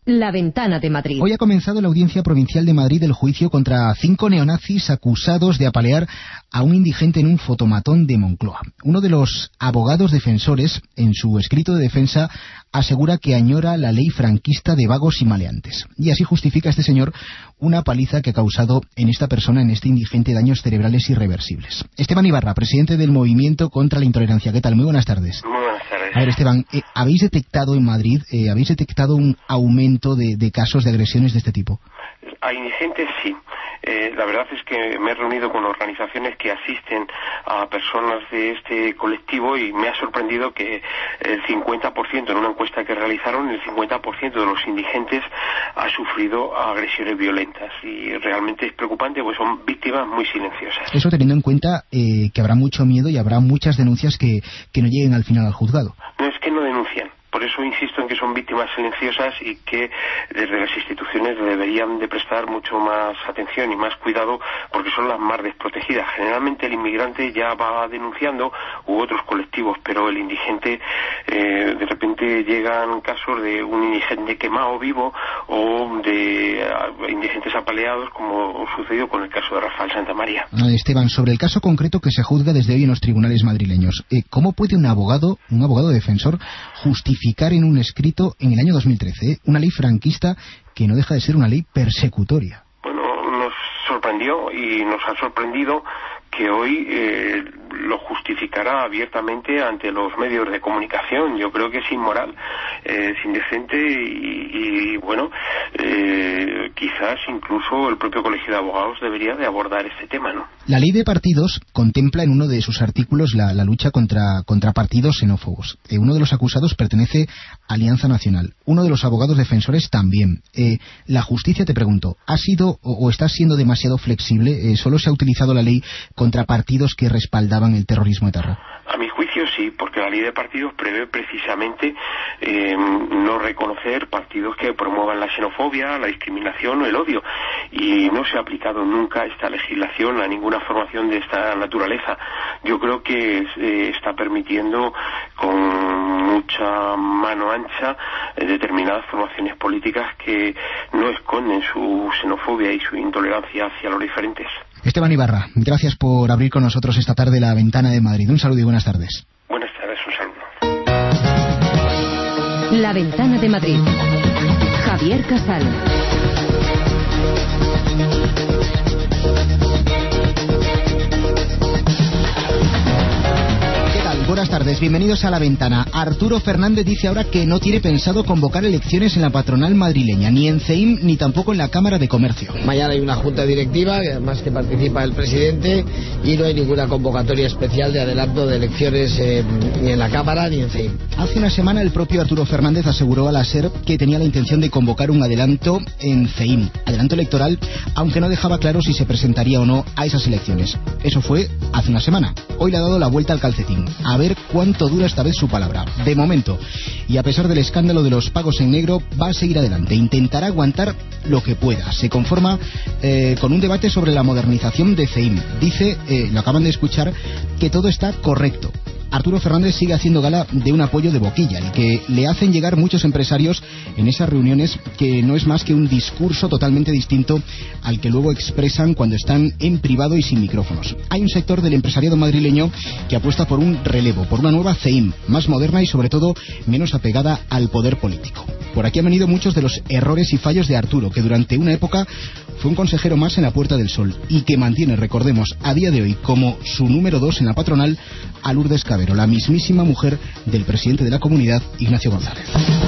La Ventana de Madrid. Hoy ha comenzado la Audiencia Provincial de Madrid del juicio contra 5 neonazis acusados de apalear a un indigente en un fotomatón de Moncloa. Uno de los abogados defensores, en su escrito de defensa, asegura que añora la ley franquista de vagos y maleantes. Y así justifica este señor una paliza que ha causado en esta persona, en este indigente, daños cerebrales irreversibles. Esteban Ibarra, presidente del Movimiento contra la Intolerancia. ¿Qué tal? Muy buenas tardes. Muy buenas tardes. A ver, Esteban, ¿habéis detectado en Madrid, un aumento de casos de agresiones de este tipo? A indigentes sí. La verdad es que me he reunido con organizaciones que asisten a personas de este colectivo y me ha sorprendido que el 50%, en una encuesta que realizaron, el 50% de los indigentes ha sufrido agresiones violentas y realmente es preocupante, pues son víctimas muy silenciosas. Eso teniendo en cuenta que habrá mucho miedo y habrá muchas denuncias que no lleguen al final al juzgado. No es que no denuncian. Por eso insisto en que son víctimas silenciosas y que desde las instituciones deberían de prestar mucho más atención y más cuidado porque son las más desprotegidas. Generalmente el inmigrante ya va denunciando u otros colectivos, pero el indigente, de repente llegan casos de un indigente quemado vivo o de indigentes apaleados, como sucedió con el caso de Rafael Santamaría. Esteban, sobre el caso concreto que se juzga desde hoy en los tribunales madrileños, ¿cómo puede un abogado defensor justificar en un escrito en el año 2013 una ley franquista que no deja de ser una ley persecutoria? Bueno, nos sorprendió y nos ha sorprendido que hoy lo justificará abiertamente ante los medios de comunicación. Yo creo que es inmoral, es indecente y bueno, quizás incluso el propio Colegio de Abogados debería de abordar este tema, ¿no? La ley de partidos contempla en uno de sus artículos la lucha contra partidos xenófobos. Uno de los acusados pertenece a Alianza Nacional. Uno de los abogados defensores también. La justicia, te pregunto, ¿ha sido o está siendo demasiado flexible? ¿Solo se ha utilizado la ley contra partidos que respaldaban el terrorismo etarra? A mi juicio sí, porque la ley de partidos prevé precisamente no reconocer partidos que promuevan la xenofobia, la discriminación o el odio, y no se ha aplicado nunca esta legislación a ninguna formación de esta naturaleza. Yo creo que está permitiendo con mucha mano ancha determinadas formaciones políticas que no esconden su xenofobia y su intolerancia hacia los diferentes. Esteban Ibarra, gracias por abrir con nosotros esta tarde La Ventana de Madrid. Un saludo y buenas tardes. Buenas tardes, un saludo. La Ventana de Madrid. Javier Casal. Buenas tardes, bienvenidos a La Ventana. Arturo Fernández dice ahora que no tiene pensado convocar elecciones en la patronal madrileña, ni en CEIM ni tampoco en la Cámara de Comercio. Mañana hay una junta directiva, además que participa el presidente, y no hay ninguna convocatoria especial de adelanto de elecciones ni en la Cámara ni en CEIM. Hace una semana el propio Arturo Fernández aseguró a la SER que tenía la intención de convocar un adelanto en CEIM, adelanto electoral, aunque no dejaba claro si se presentaría o no a esas elecciones. Eso fue hace una semana. Hoy le ha dado la vuelta al calcetín. A ver cuánto dura esta vez su palabra. De momento, y a pesar del escándalo de los pagos en negro, va a seguir adelante. Intentará aguantar lo que pueda. Se conforma con un debate sobre la modernización de CEIM. Dice, lo acaban de escuchar, que todo está correcto. Arturo Fernández sigue haciendo gala de un apoyo de boquilla, el que le hacen llegar muchos empresarios en esas reuniones, que no es más que un discurso totalmente distinto al que luego expresan cuando están en privado y sin micrófonos. Hay un sector del empresariado madrileño que apuesta por un relevo, por una nueva CEIM, más moderna y sobre todo menos apegada al poder político. Por aquí han venido muchos de los errores y fallos de Arturo, que durante una época fue un consejero más en la Puerta del Sol y que mantiene, recordemos, a día de hoy como su número 2 en la patronal a Lourdes Cabero, la mismísima mujer del presidente de la comunidad, Ignacio González.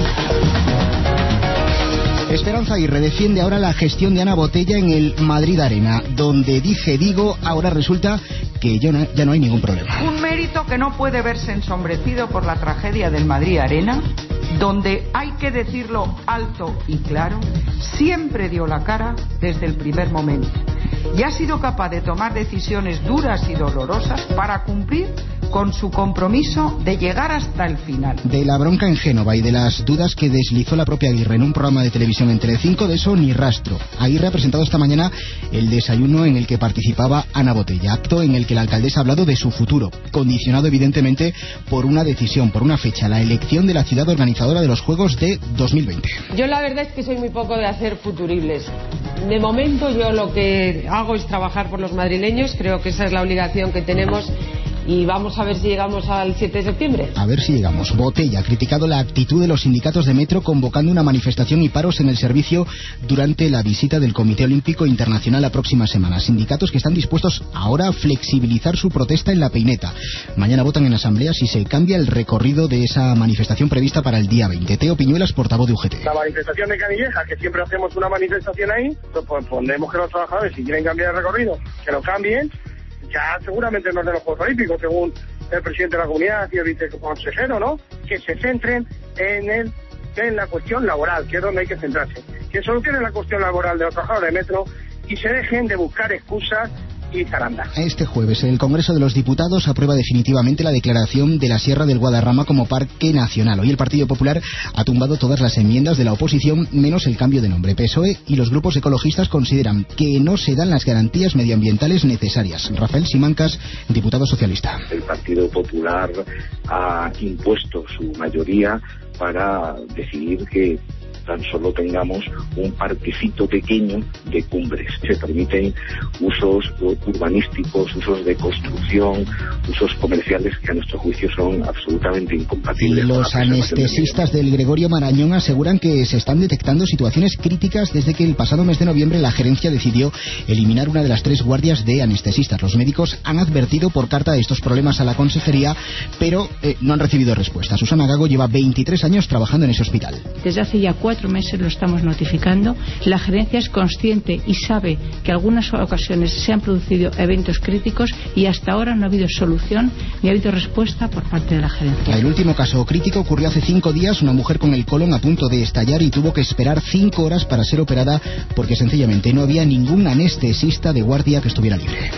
Esperanza Aguirre defiende ahora la gestión de Ana Botella en el Madrid Arena, donde digo, ahora resulta que ya no hay ningún problema. Un mérito que no puede verse ensombrecido por la tragedia del Madrid Arena, donde, hay que decirlo alto y claro, siempre dio la cara desde el primer momento y ha sido capaz de tomar decisiones duras y dolorosas para cumplir con su compromiso de llegar hasta el final. De la bronca en Génova y de las dudas que deslizó la propia Aguirre en un programa de televisión en Telecinco, de eso ni rastro. Aguirre ha presentado esta mañana el desayuno en el que participaba Ana Botella, acto en el que la alcaldesa ha hablado de su futuro, condicionado evidentemente por una decisión, por una fecha, la elección de la ciudad organizadora de los Juegos de 2020. Yo la verdad es que soy muy poco de hacer futuribles. De momento yo lo que hago es trabajar por los madrileños, creo que esa es la obligación que tenemos. Y vamos a ver si llegamos al 7 de septiembre. A ver si llegamos. Botella ha criticado la actitud de los sindicatos de Metro convocando una manifestación y paros en el servicio durante la visita del Comité Olímpico Internacional la próxima semana. Sindicatos que están dispuestos ahora a flexibilizar su protesta en La Peineta. Mañana votan en asamblea si se cambia el recorrido de esa manifestación prevista para el día 20. Teo Piñuelas, portavoz de UGT. La manifestación de Canillejas, que siempre hacemos una manifestación ahí, pues pondremos que los trabajadores, si quieren cambiar el recorrido, que lo cambien. Ya seguramente no es de los Juegos Olímpicos, según el presidente de la comunidad y el viceconsejero, ¿no? Que se centren en la cuestión laboral, que es donde hay que centrarse. Que solucionen la cuestión laboral de los trabajadores de Metro y se dejen de buscar excusas y zarandas. Este jueves el Congreso de los Diputados aprueba definitivamente la declaración de la Sierra del Guadarrama como parque nacional. Hoy el Partido Popular ha tumbado todas las enmiendas de la oposición menos el cambio de nombre. PSOE y los grupos ecologistas consideran que no se dan las garantías medioambientales necesarias. Rafael Simancas, diputado socialista. El Partido Popular ha impuesto su mayoría para decidir que tan solo tengamos un parquecito pequeño de cumbres. Se permiten usos urbanísticos, usos de construcción, usos comerciales que a nuestro juicio son absolutamente incompatibles. Los anestesistas del Gregorio Marañón aseguran que se están detectando situaciones críticas desde que el pasado mes de noviembre la gerencia decidió eliminar una de las 3 guardias de anestesistas. Los médicos han advertido por carta de estos problemas a la consejería, pero no han recibido respuesta. Susana Gago lleva 23 años trabajando en ese hospital. Desde hace ya 4 meses lo estamos notificando. La gerencia es consciente y sabe que en algunas ocasiones se han producido eventos críticos y hasta ahora no ha habido solución ni ha habido respuesta por parte de la gerencia. El último caso crítico ocurrió hace 5 días. Una mujer con el colon a punto de estallar y tuvo que esperar 5 horas para ser operada porque sencillamente no había ningún anestesista de guardia que estuviera libre.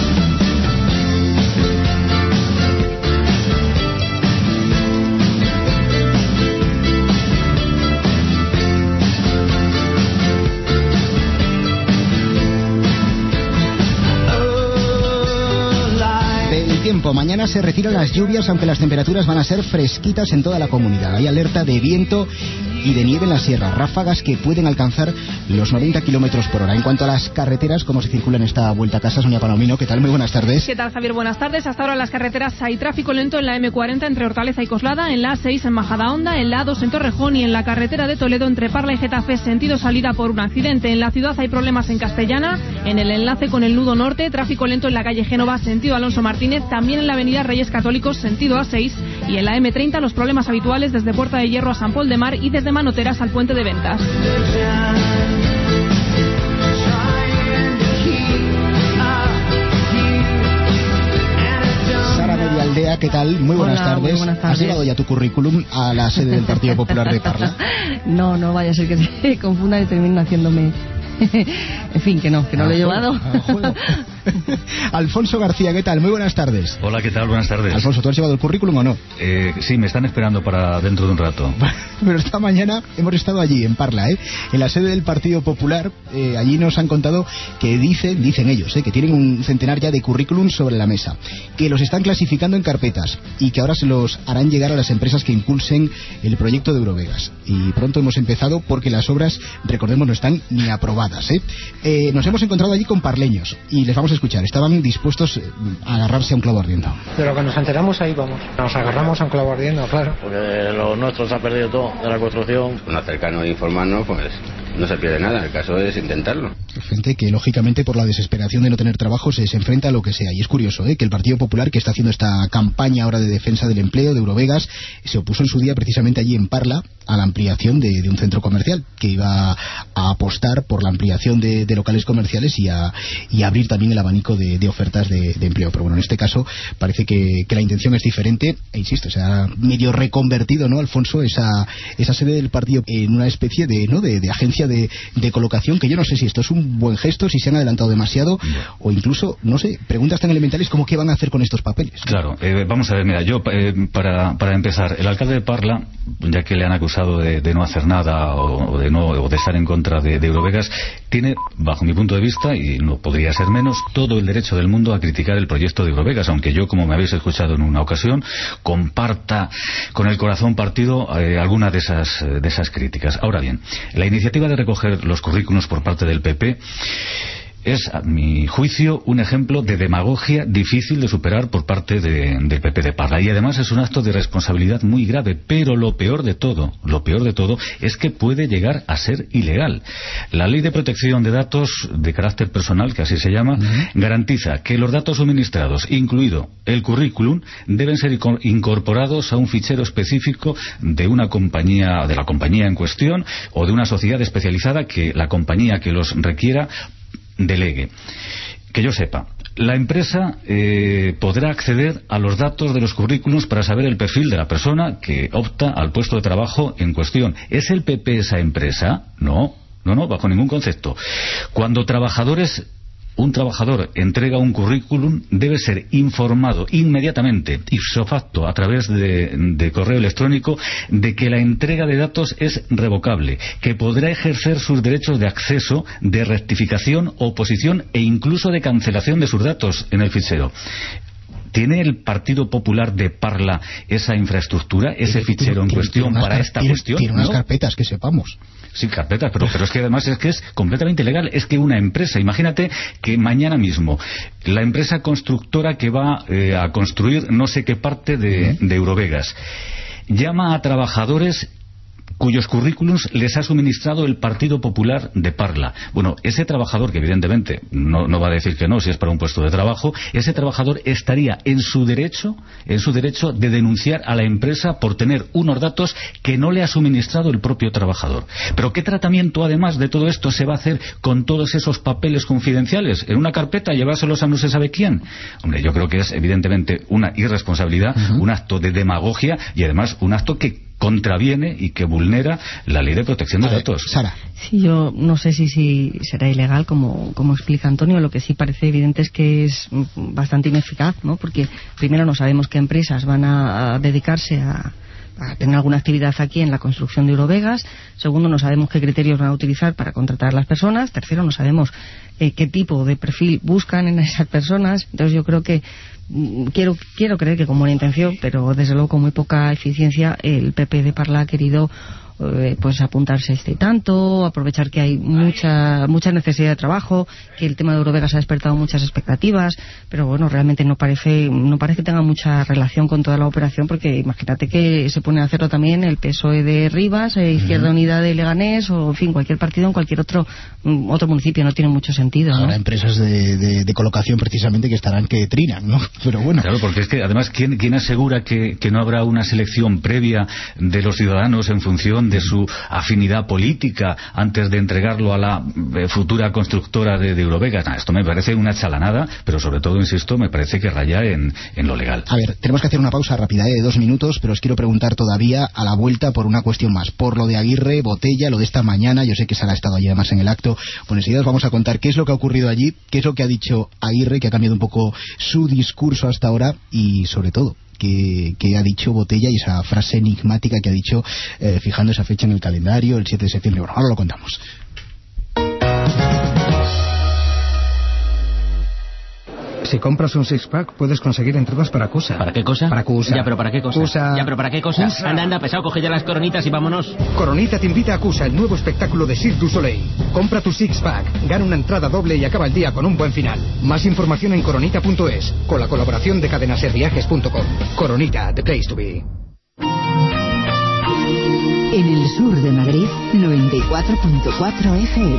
Tiempo. Mañana se retiran las lluvias, aunque las temperaturas van a ser fresquitas en toda la comunidad. Hay alerta de viento y de nieve en la sierra, ráfagas que pueden alcanzar los 90 kilómetros por hora. En cuanto a las carreteras, ¿cómo se circula en esta vuelta a casa? Sonia Palomino, ¿qué tal? Muy buenas tardes. ¿Qué tal, Javier? Buenas tardes. Hasta ahora en las carreteras hay tráfico lento en la M40 entre Hortaleza y Coslada, en la A6 en Majadahonda, en la A2 en Torrejón y en la carretera de Toledo entre Parla y Getafe, sentido salida por un accidente. En la ciudad hay problemas en Castellana, en el enlace con el nudo norte, tráfico lento en la calle Génova, sentido Alonso Martínez, también en la avenida Reyes Católicos, sentido A6, y en la M30 los problemas habituales desde Puerta de Hierro a San Pol de Mar y desde Manoteras al Puente de Ventas. Sara Medialdea, ¿qué tal? Muy buenas tardes. Muy buenas tardes. ¿Has llevado ya tu currículum a la sede del Partido Popular de Parla? No vaya a ser que te confunda y terminen haciéndome... En fin, que no lo he llevado. Alfonso García, ¿qué tal? Muy buenas tardes. Hola, ¿qué tal? Buenas tardes. Alfonso, ¿tú has llevado el currículum o no? Sí, me están esperando para dentro de un rato. Pero esta mañana hemos estado allí, en Parla, en la sede del Partido Popular. Allí nos han contado que dicen ellos, que tienen un centenar ya de currículums sobre la mesa, que los están clasificando en carpetas y que ahora se los harán llegar a las empresas que impulsen el proyecto de Eurovegas. Y pronto hemos empezado porque las obras, recordemos, no están ni aprobadas. Nos hemos encontrado allí con parleños y les vamos a escuchar. Estaban dispuestos a agarrarse a un clavo ardiendo. De lo que nos enteramos, ahí vamos. Nos agarramos a un clavo ardiendo, claro. Porque lo nuestro se ha perdido todo de la construcción. Una cercano a informarnos, pues no se pierde nada. El caso es intentarlo. Gente que, lógicamente, por la desesperación de no tener trabajo, se enfrenta a lo que sea. Y es curioso, que el Partido Popular, que está haciendo esta campaña ahora de defensa del empleo, de Eurovegas, se opuso en su día precisamente allí en Parla a la ampliación de un centro comercial, que iba a apostar por la ampliación de locales comerciales y a abrir también el abanico de ofertas de empleo. Pero bueno, en este caso parece que la intención es diferente, e insisto, se ha medio reconvertido, ¿no, Alfonso, esa sede del partido en una especie de agencia estrategia de colocación, que yo no sé si esto es un buen gesto, si se han adelantado demasiado, o incluso, no sé, preguntas tan elementales como qué van a hacer con estos papeles. Claro, vamos a ver, mira, yo para empezar, el alcalde de Parla, ya que le han acusado de no hacer nada o de estar en contra de Eurovegas, tiene, bajo mi punto de vista, y no podría ser menos, todo el derecho del mundo a criticar el proyecto de Eurovegas, aunque yo, como me habéis escuchado en una ocasión, comparta con el corazón partido alguna de esas críticas. Ahora bien, la iniciativa de recoger los currículos por parte del PP es, a mi juicio, un ejemplo de demagogia difícil de superar por parte del PP de Parla. Y además es un acto de responsabilidad muy grave, pero lo peor de todo es que puede llegar a ser ilegal. La Ley de Protección de Datos de Carácter Personal, que así se llama, garantiza que los datos suministrados, incluido el currículum, deben ser incorporados a un fichero específico de una compañía, de la compañía en cuestión, o de una sociedad especializada que la compañía que los requiera delegue. Que yo sepa, la empresa podrá acceder a los datos de los currículums para saber el perfil de la persona que opta al puesto de trabajo en cuestión. ¿Es el PP esa empresa? No, bajo ningún concepto. Cuando un trabajador entrega un currículum, debe ser informado inmediatamente, ipso facto, a través de correo electrónico, de que la entrega de datos es revocable, que podrá ejercer sus derechos de acceso, de rectificación, oposición e incluso de cancelación de sus datos en el fichero. ¿Tiene el Partido Popular de Parla esa infraestructura, ese fichero en cuestión para esta cuestión? Tiene unas carpetas, que sepamos. Sí, carpetas, pero es que además es que es completamente ilegal. Es que una empresa, imagínate que mañana mismo la empresa constructora que va a construir no sé qué parte de Eurovegas llama a trabajadores cuyos currículums les ha suministrado el Partido Popular de Parla. Bueno, ese trabajador, que evidentemente no va a decir que no si es para un puesto de trabajo, ese trabajador estaría en su derecho de denunciar a la empresa por tener unos datos que no le ha suministrado el propio trabajador. Pero ¿qué tratamiento, además de todo esto, se va a hacer con todos esos papeles confidenciales? ¿En una carpeta, llevárselos a no se sabe quién? Hombre, yo creo que es evidentemente una irresponsabilidad, un acto de demagogia y además un acto que contraviene y que vulnera la Ley de Protección de Datos. Sara. Sí, yo no sé si será ilegal, como explica Antonio. Lo que sí parece evidente es que es bastante ineficaz, ¿no? Porque primero no sabemos qué empresas van a dedicarse a tener alguna actividad aquí en la construcción de Eurovegas. Segundo, no sabemos qué criterios van a utilizar para contratar a las personas. Tercero, no sabemos qué tipo de perfil buscan en esas personas. Entonces yo creo que quiero creer que con buena intención, pero desde luego con muy poca eficiencia, el PP de Parla ha querido pues apuntarse tanto, aprovechar que hay mucha necesidad de trabajo, que el tema de Eurovegas ha despertado muchas expectativas, pero bueno, realmente no parece que tenga mucha relación con toda la operación, porque imagínate que se pone a hacerlo también el PSOE de Rivas, Izquierda Unida de Leganés, o en fin, cualquier partido en cualquier otro municipio. No tiene mucho sentido, ¿no? Habrá empresas de colocación precisamente que estarán que trinan, ¿no? Pero bueno. Claro, porque es que además, ¿quién asegura que no habrá una selección previa de los ciudadanos en función de su afinidad política antes de entregarlo a la futura constructora de Eurovegas? Esto me parece una chalanada, pero sobre todo, insisto, me parece que raya en lo legal. A ver, tenemos que hacer una pausa rápida de 2 minutos, pero os quiero preguntar todavía a la vuelta por una cuestión más, por lo de Aguirre, Botella, lo de esta mañana. Yo sé que Sara ha estado allí además en el acto. Bueno, enseguida os vamos a contar qué es lo que ha ocurrido allí, qué es lo que ha dicho Aguirre, que ha cambiado un poco su discurso hasta ahora, y sobre todo que ha dicho Botella y esa frase enigmática que ha dicho fijando esa fecha en el calendario, el 7 de septiembre. Bueno, ahora lo contamos. Si compras un six-pack, puedes conseguir entradas para Cusa. ¿Para qué cosa? Para Cusa. Ya, pero ¿para qué cosa? Cusa. Ya, pero ¿para qué cosa? Cusa. Anda, pesado, coge ya las coronitas y vámonos. Coronita te invita a Cusa, el nuevo espectáculo de Cirque du Soleil. Compra tu six-pack, gana una entrada doble y acaba el día con un buen final. Más información en coronita.es, con la colaboración de cadenaserviajes.com. Coronita, the place to be. En el sur de Madrid, 94.4 FM.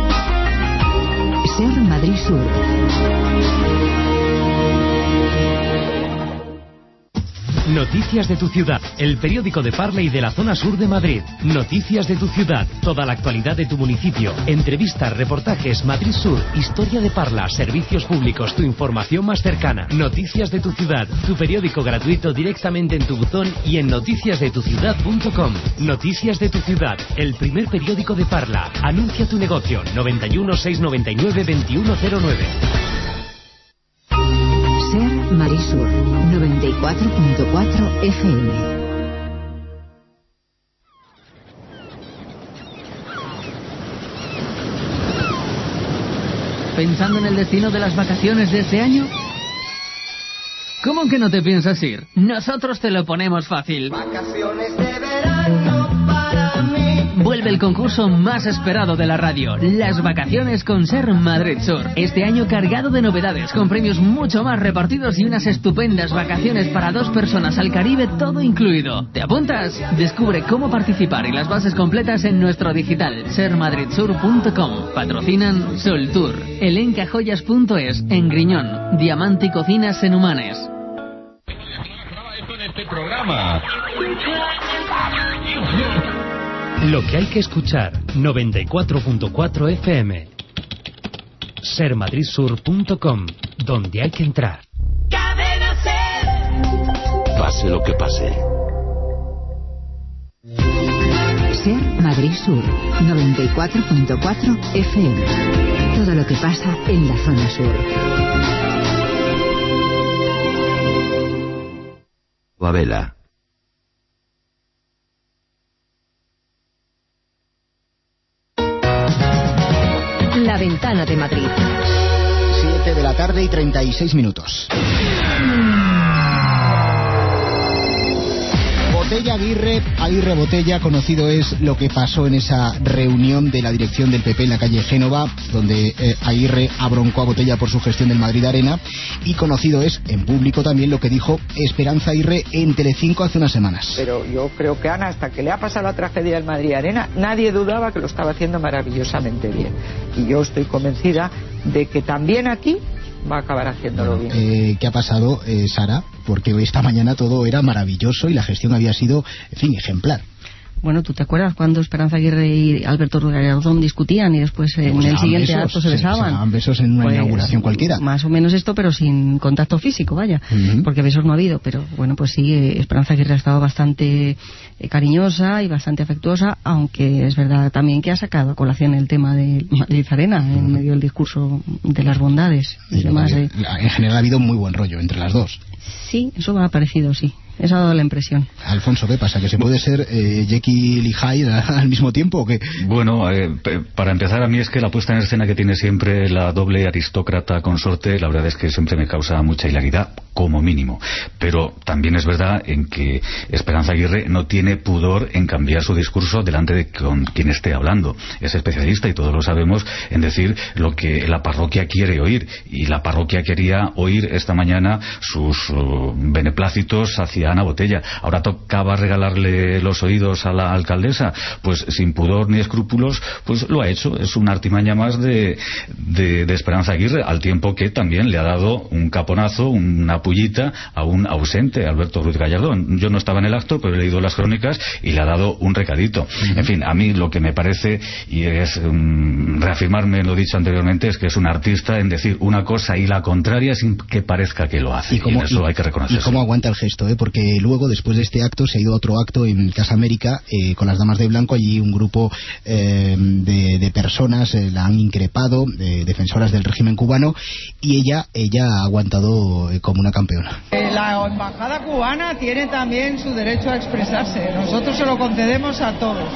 Ser Madrid Sur. Noticias de tu ciudad, el periódico de Parla y de la zona sur de Madrid. Noticias de tu ciudad, toda la actualidad de tu municipio. Entrevistas, reportajes, Madrid Sur, historia de Parla, servicios públicos, tu información más cercana. Noticias de tu ciudad, tu periódico gratuito directamente en tu buzón y en noticiasdetuciudad.com. Noticias de tu ciudad, el primer periódico de Parla. Anuncia tu negocio. 91 699 2109. Ser Marisur 94.4 FM. ¿Pensando en el destino de las vacaciones de este año? ¿Cómo que no te piensas ir? Nosotros te lo ponemos fácil. Vacaciones de verano para mí. Vuelve el concurso más esperado de la radio, las vacaciones con Ser Madrid Sur. Este año cargado de novedades, con premios mucho más repartidos y unas estupendas vacaciones para 2 personas al Caribe, todo incluido. ¿Te apuntas? Descubre cómo participar y las bases completas en nuestro digital, sermadridsur.com. Patrocinan Sol Tour, elencajoyas.es en Griñón, Diamante y Cocinas en Humanes. Programa. Lo que hay que escuchar, 94.4 FM. Sermadridsur.com, donde hay que entrar. Cadena Ser. Pase lo que pase. Ser Madrid Sur 94.4 FM. Todo lo que pasa en la zona sur. Babela. La ventana de Madrid. 7 de la tarde y 36 minutos. Botella Aguirre Botella, conocido es lo que pasó en esa reunión de la dirección del PP en la calle Génova, donde Aguirre abroncó a Botella por su gestión del Madrid Arena, y conocido es en público también lo que dijo Esperanza Aguirre en Telecinco hace unas semanas. Pero yo creo que Ana, hasta que le ha pasado la tragedia del Madrid Arena, nadie dudaba que lo estaba haciendo maravillosamente bien. Y yo estoy convencida de que también aquí va a acabar haciéndolo bien. ¿Qué ha pasado, Sara? Porque esta mañana todo era maravilloso y la gestión había sido, en fin, ejemplar. Bueno, ¿tú te acuerdas cuando Esperanza Aguirre y Alberto Gallardón discutían y después en el siguiente acto se besaban? Se daban besos en una inauguración cualquiera. Más o menos esto, pero sin contacto físico, vaya. Porque besos no ha habido, pero bueno, pues sí, Esperanza Aguirre ha estado bastante cariñosa y bastante afectuosa, aunque es verdad también que ha sacado a colación el tema de Madrid Arena en medio del discurso de las bondades y demás. En general ha habido muy buen rollo entre las dos. Sí, eso me ha parecido, sí. Esa ha dado la impresión. Alfonso, ¿qué pasa? ¿Que se puede ser Jekyll y Hyde al mismo tiempo o qué? Bueno, para empezar, a mí es que la puesta en escena que tiene siempre la doble aristócrata consorte, la verdad es que siempre me causa mucha hilaridad, como mínimo. Pero también es verdad en que Esperanza Aguirre no tiene pudor en cambiar su discurso delante de con quien esté hablando. Es especialista, y todos lo sabemos, en decir lo que la parroquia quiere oír. Y la parroquia quería oír esta mañana sus beneplácitos hacia Ana Botella. Ahora tocaba regalarle los oídos a la alcaldesa, pues sin pudor ni escrúpulos, pues lo ha hecho. Es una artimaña más de Esperanza Aguirre, al tiempo que también le ha dado un caponazo, una pullita a un ausente, Alberto Ruiz Gallardón. Yo no estaba en el acto, pero he leído las crónicas y le ha dado un recadito. En fin, a mí lo que me parece, y es reafirmarme en lo dicho anteriormente, es que es un artista en decir una cosa y la contraria sin que parezca que lo hace. Y en eso hay que reconocerlo. Y cómo aguanta el gesto, porque luego, después de este acto, se ha ido a otro acto en Casa América con las Damas de Blanco. Allí un grupo de personas la han increpado, defensoras del régimen cubano, y ella ha aguantado como una campeona. La embajada cubana tiene también su derecho a expresarse. Nosotros se lo concedemos a todos.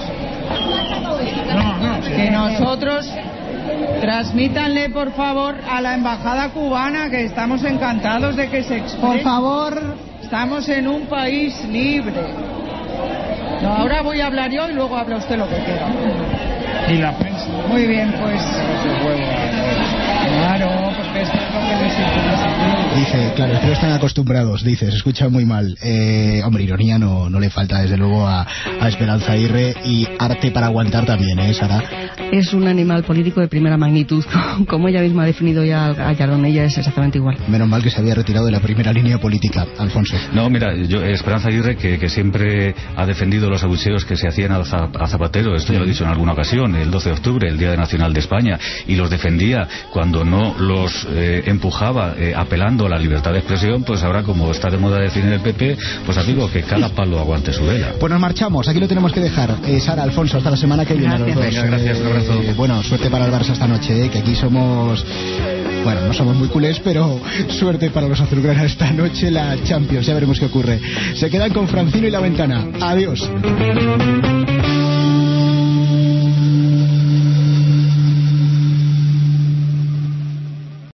Que nosotros transmítanle, por favor, a la embajada cubana que estamos encantados de que se exprese. Por favor. Estamos en un país libre. No, ahora voy a hablar yo y luego habla usted lo que quiera. Y la prensa. Muy bien, pues. Claro, porque esto es lo que les interesa. Dice, claro, es que no están acostumbrados, dice, se escucha muy mal. Hombre, ironía no le falta desde luego a Esperanza Aguirre, y arte para aguantar también, Sara. Es un animal político de primera magnitud, como ella misma ha definido ya a Gallardón, ella es exactamente igual. Menos mal que se había retirado de la primera línea política, Alfonso. No, mira, Esperanza Aguirre, que siempre ha defendido los abucheos que se hacían a Zapatero, esto ya lo he dicho en alguna ocasión, el 12 de octubre, el Día Nacional de España, y los defendía cuando no los empujaba, apelando a la libertad de expresión, pues ahora, como está de moda decir en el PP, pues amigo, que cada palo aguante su vela. Pues nos marchamos, aquí lo tenemos que dejar. Sara, Alfonso, hasta la semana que viene. Gracias. Venga, gracias, un abrazo. Bueno, suerte para el Barça esta noche, que aquí somos... Bueno, no somos muy culés, pero suerte para los azulgranas esta noche, la Champions, ya veremos qué ocurre. Se quedan con Francino y La Ventana. Adiós.